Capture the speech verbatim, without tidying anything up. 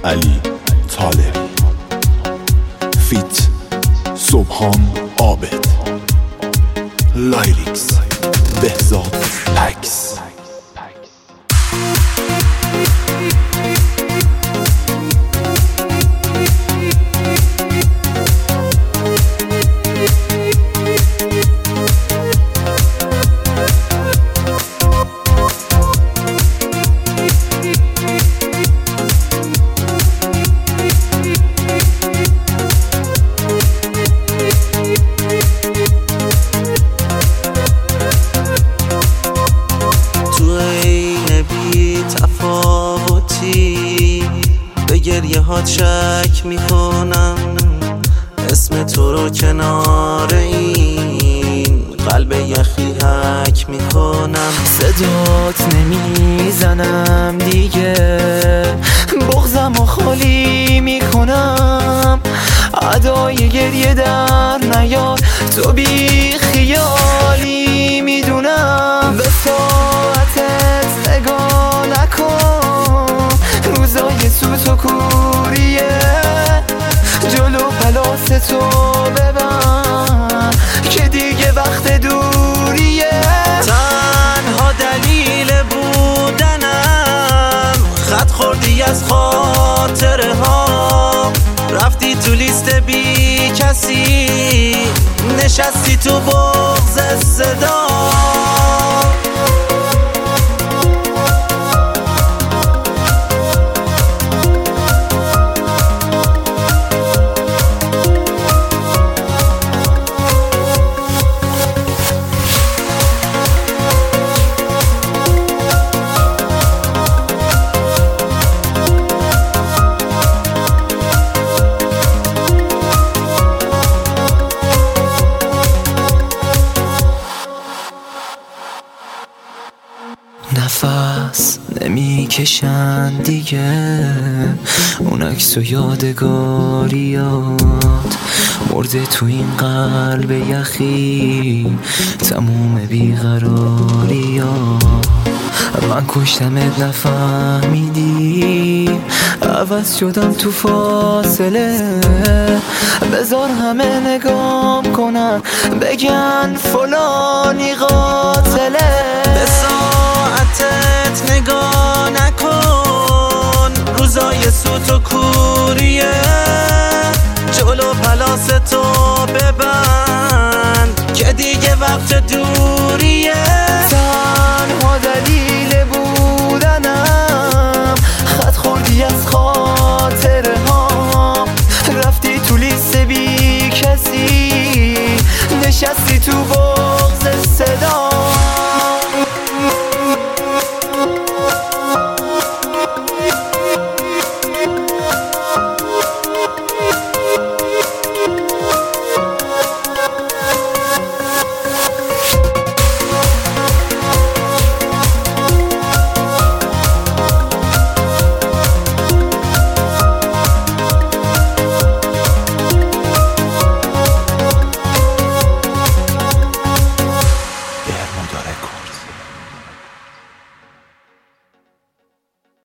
علی طالبی فیت سبحان عابد لایریکس بهزاد پکس. به گریه هات شک میکنم، اسم تو رو کنار این قلب یخی حک میکنم. صدات نمیزنم دیگه، بغضم و خالی میکنم. ادای گریه در نیار، تو بی خیالی میدونم. به ساعتت نگاه نکن، روزای سوت و کوریه. جلو پلاس تو ببن که دیگه وقت دوریه. تنها دلیل بودنم خط خوردی از خاطره ها، رفتی تو لیست بی کسی، نشستی تو بغض صدا. نفس نمیکشن دیگه، اون عکس و یادگاریات مرده تو این قلب یخی، تموم بیقراریات. من کشتمت نفهمیدی، عوض شدم تو فاصله. بذار همه نگام کنن بگن فلانی قاتله. به ساعتت نگاه نکن، روزای سوت و کوریه. جلو پلاس تو ببند که دیگه وقت دوریه. تنها دلیل بودنم خط خوردی از خاطره ها، رفتی تو لیست بی کسی، نشستی تو بغض صدا.